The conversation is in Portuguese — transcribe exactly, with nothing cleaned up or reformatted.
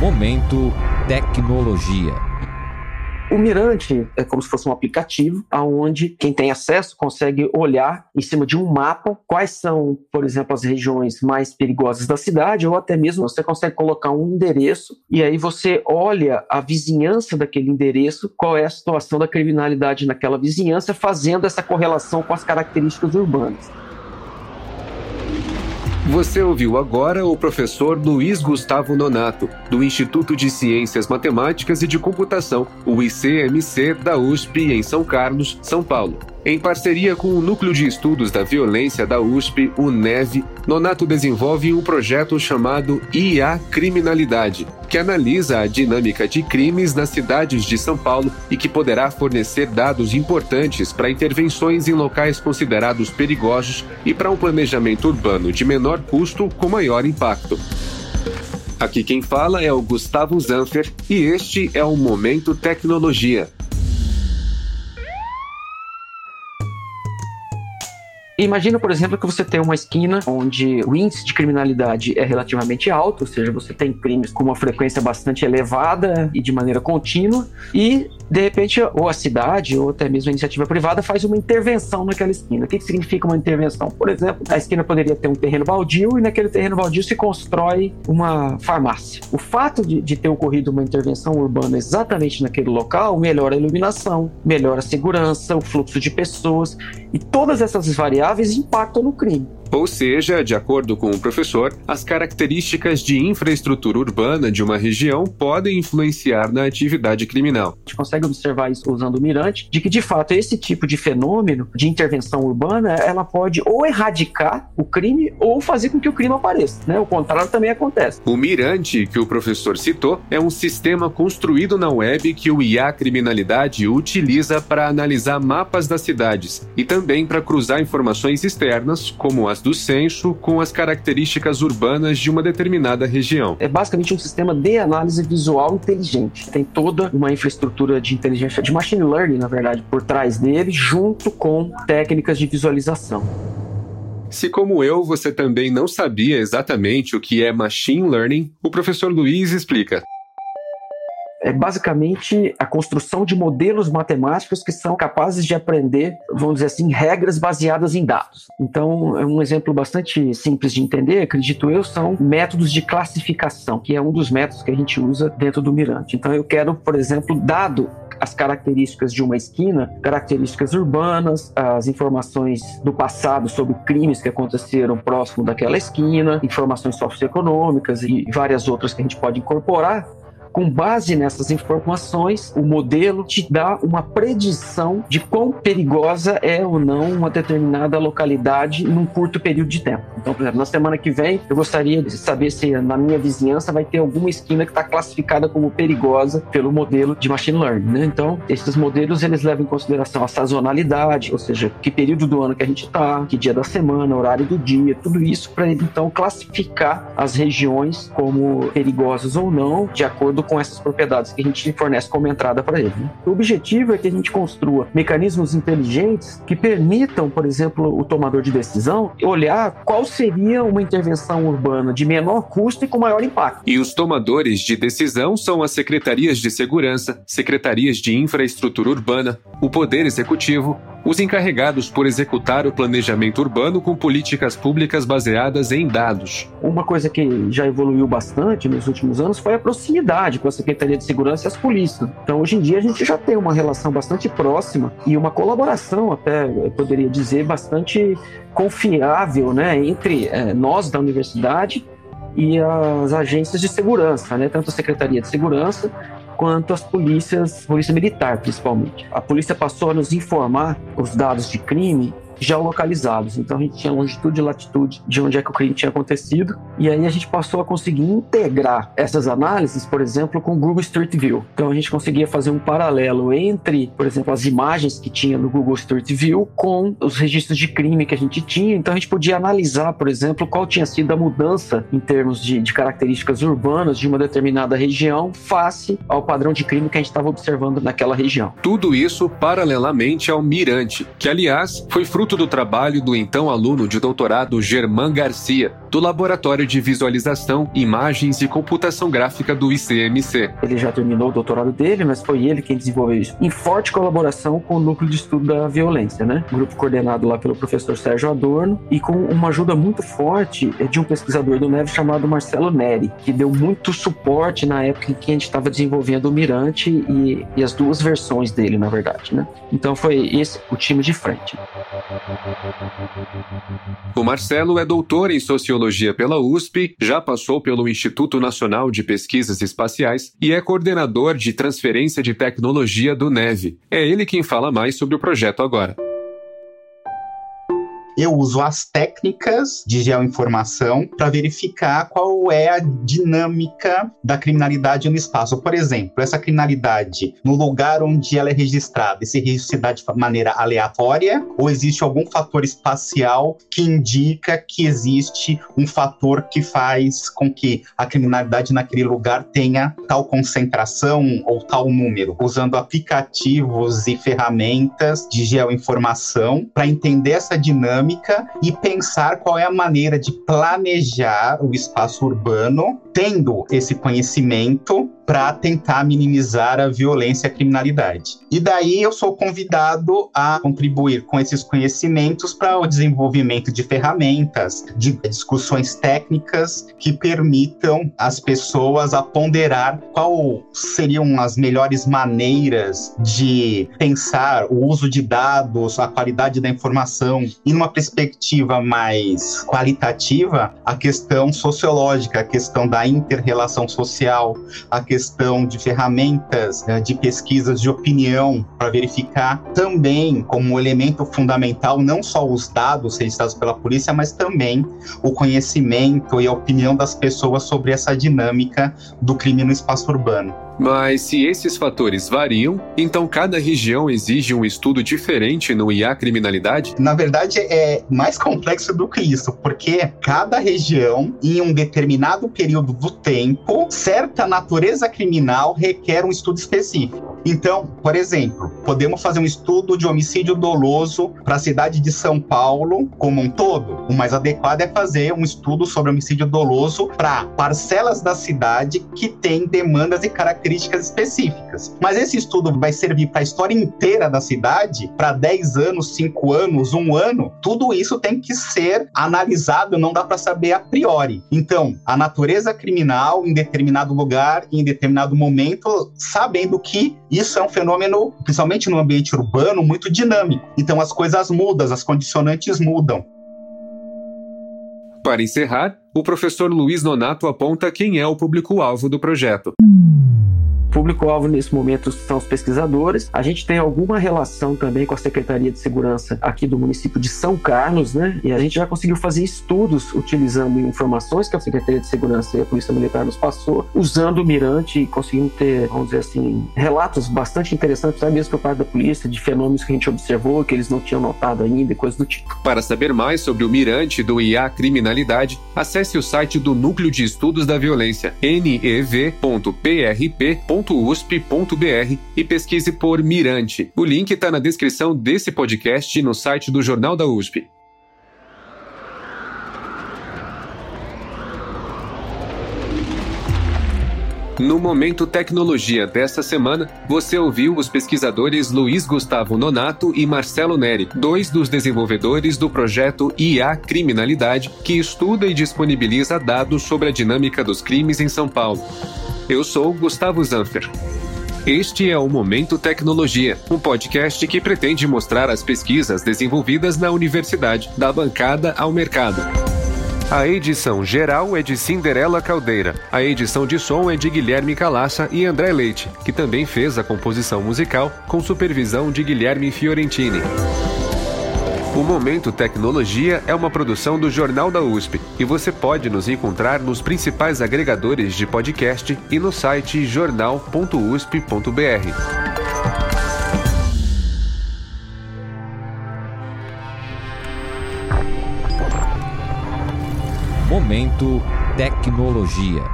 Momento Tecnologia. O Mirante é como se fosse um aplicativo onde quem tem acesso consegue olhar em cima de um mapa quais são, por exemplo, as regiões mais perigosas da cidade, ou até mesmo você consegue colocar um endereço e aí você olha a vizinhança daquele endereço, qual é a situação da criminalidade naquela vizinhança, fazendo essa correlação com as características urbanas. Você ouviu agora o professor Luiz Gustavo Nonato, do Instituto de Ciências Matemáticas e de Computação, o I C M C da U S P em São Carlos, São Paulo. Em parceria com o Núcleo de Estudos da Violência da U S P, o NEV, Nonato desenvolve um projeto chamado I A Criminalidade, que analisa a dinâmica de crimes nas cidades de São Paulo e que poderá fornecer dados importantes para intervenções em locais considerados perigosos e para um planejamento urbano de menor custo com maior impacto. Aqui quem fala é o Gustavo Zanfer e este é o Momento Tecnologia. Imagina, por exemplo, que você tem uma esquina onde o índice de criminalidade é relativamente alto, ou seja, você tem crimes com uma frequência bastante elevada e de maneira contínua, e de repente ou a cidade ou até mesmo a iniciativa privada faz uma intervenção naquela esquina. O que, que significa uma intervenção? Por exemplo, a esquina poderia ter um terreno baldio e naquele terreno baldio se constrói uma farmácia. O fato de, de ter ocorrido uma intervenção urbana exatamente naquele local melhora a iluminação, melhora a segurança, o fluxo de pessoas, e todas essas variáveis impactam no crime. Ou seja, de acordo com o professor, as características de infraestrutura urbana de uma região podem influenciar na atividade criminal. A gente consegue observar isso usando o Mirante, de que de fato esse tipo de fenômeno de intervenção urbana, ela pode ou erradicar o crime ou fazer com que o crime apareça, né? O contrário também acontece. O Mirante, que o professor citou, é um sistema construído na web que o I A Criminalidade utiliza para analisar mapas das cidades e também para cruzar informações externas, como as do censo, com as características urbanas de uma determinada região. É basicamente um sistema de análise visual inteligente. Tem toda uma infraestrutura de inteligência, de machine learning, na verdade, por trás dele, junto com técnicas de visualização. Se, como eu, você também não sabia exatamente o que é machine learning, o professor Luiz explica. É basicamente a construção de modelos matemáticos que são capazes de aprender, vamos dizer assim, regras baseadas em dados. Então, é um exemplo bastante simples de entender, acredito eu, são métodos de classificação, que é um dos métodos que a gente usa dentro do Mirante. Então, eu quero, por exemplo, dado as características de uma esquina, características urbanas, as informações do passado sobre crimes que aconteceram próximo daquela esquina, informações socioeconômicas e várias outras que a gente pode incorporar. Com base nessas informações, o modelo te dá uma predição de quão perigosa é ou não uma determinada localidade num curto período de tempo. Então, por exemplo, na semana que vem, eu gostaria de saber se na minha vizinhança vai ter alguma esquina que está classificada como perigosa pelo modelo de machine learning, né? Então, esses modelos eles levam em consideração a sazonalidade, ou seja, que período do ano que a gente está, que dia da semana, horário do dia, tudo isso para ele, então, classificar as regiões como perigosas ou não, de acordo com essas propriedades que a gente fornece como entrada para ele, né? O objetivo é que a gente construa mecanismos inteligentes que permitam, por exemplo, o tomador de decisão olhar qual seria uma intervenção urbana de menor custo e com maior impacto. E os tomadores de decisão são as secretarias de segurança, secretarias de infraestrutura urbana, o Poder Executivo, os encarregados por executar o planejamento urbano com políticas públicas baseadas em dados. Uma coisa que já evoluiu bastante nos últimos anos foi a proximidade com a Secretaria de Segurança e as polícias. Então, hoje em dia, a gente já tem uma relação bastante próxima e uma colaboração, até eu poderia dizer, bastante confiável, né, entre é, nós da universidade e as agências de segurança, né, tanto a Secretaria de Segurança quanto as polícias, polícia militar principalmente. A polícia passou a nos informar os dados de crime geolocalizados. Então a gente tinha longitude e latitude de onde é que o crime tinha acontecido, e aí a gente passou a conseguir integrar essas análises, por exemplo, com o Google Street View. Então a gente conseguia fazer um paralelo entre, por exemplo, as imagens que tinha no Google Street View com os registros de crime que a gente tinha. Então a gente podia analisar, por exemplo, qual tinha sido a mudança em termos de, de características urbanas de uma determinada região face ao padrão de crime que a gente estava observando naquela região. Tudo isso paralelamente ao Mirante, que aliás foi fruto fruto do trabalho do então aluno de doutorado Germán Garcia, do Laboratório de Visualização, Imagens e Computação Gráfica do I C M C. Ele já terminou o doutorado dele, mas foi ele quem desenvolveu isso, em forte colaboração com o Núcleo de Estudo da Violência, né? Um grupo coordenado lá pelo professor Sérgio Adorno e com uma ajuda muito forte de um pesquisador do Neve chamado Marcelo Neri, que deu muito suporte na época em que a gente estava desenvolvendo o Mirante e, e as duas versões dele, na verdade, né? Então foi esse o time de frente. O Marcelo é doutor em Sociologia pela U S P, já passou pelo Instituto Nacional de Pesquisas Espaciais e é coordenador de transferência de tecnologia do Neve. É ele quem fala mais sobre o projeto agora. Eu uso as técnicas de geoinformação para verificar qual é a dinâmica da criminalidade no espaço. Por exemplo, essa criminalidade, no lugar onde ela é registrada, esse registro se dá de maneira aleatória ou existe algum fator espacial que indica que existe um fator que faz com que a criminalidade naquele lugar tenha tal concentração ou tal número, usando aplicativos e ferramentas de geoinformação para entender essa dinâmica e pensar qual é a maneira de planejar o espaço urbano, tendo esse conhecimento para tentar minimizar a violência e a criminalidade. E daí eu sou convidado a contribuir com esses conhecimentos para o desenvolvimento de ferramentas, de discussões técnicas que permitam as pessoas a ponderar qual seriam as melhores maneiras de pensar o uso de dados, a qualidade da informação e numa perspectiva mais qualitativa, a questão sociológica, a questão da inter-relação social, a questão de ferramentas de pesquisas de opinião para verificar também como elemento fundamental não só os dados registrados pela polícia, mas também o conhecimento e a opinião das pessoas sobre essa dinâmica do crime no espaço urbano. Mas se esses fatores variam, então cada região exige um estudo diferente no I A criminalidade? Na verdade, é mais complexo do que isso, porque cada região, em um determinado período do tempo, certa natureza criminal requer um estudo específico. Então, por exemplo, podemos fazer um estudo de homicídio doloso para a cidade de São Paulo como um todo. O mais adequado é fazer um estudo sobre homicídio doloso para parcelas da cidade que têm demandas e características específicas. Mas esse estudo vai servir para a história inteira da cidade, para dez anos, cinco anos, um ano. Tudo isso tem que ser analisado, não dá para saber a priori. Então, a natureza criminal em determinado lugar, em determinado momento, sabendo que isso é um fenômeno, principalmente no ambiente urbano, muito dinâmico. Então, as coisas mudam, as condicionantes mudam. Para encerrar, o professor Luiz Nonato aponta quem é o público-alvo do projeto. O público-alvo nesse momento são os pesquisadores. A gente tem alguma relação também com a Secretaria de Segurança aqui do município de São Carlos, né? E a gente já conseguiu fazer estudos utilizando informações que a Secretaria de Segurança e a Polícia Militar nos passou, usando o Mirante e conseguindo ter, vamos dizer assim, relatos bastante interessantes, até mesmo por parte da polícia, de fenômenos que a gente observou, que eles não tinham notado ainda e coisas do tipo. Para saber mais sobre o Mirante do I A Criminalidade, acesse o site do Núcleo de Estudos da Violência, n e v ponto p r p ponto u s p ponto b r, e pesquise por Mirante. O link está na descrição desse podcast e no site do Jornal da U S P. No Momento Tecnologia desta semana, você ouviu os pesquisadores Luiz Gustavo Nonato e Marcelo Neri, dois dos desenvolvedores do projeto I A Criminalidade, que estuda e disponibiliza dados sobre a dinâmica dos crimes em São Paulo. Eu sou Gustavo Zanfer. Este é o Momento Tecnologia, um podcast que pretende mostrar as pesquisas desenvolvidas na universidade, da bancada ao mercado. A edição geral é de Cinderela Caldeira. A edição de som é de Guilherme Calaça e André Leite, que também fez a composição musical com supervisão de Guilherme Fiorentini. O Momento Tecnologia é uma produção do Jornal da U S P e você pode nos encontrar nos principais agregadores de podcast e no site jornal ponto u s p ponto b r. Momento Tecnologia.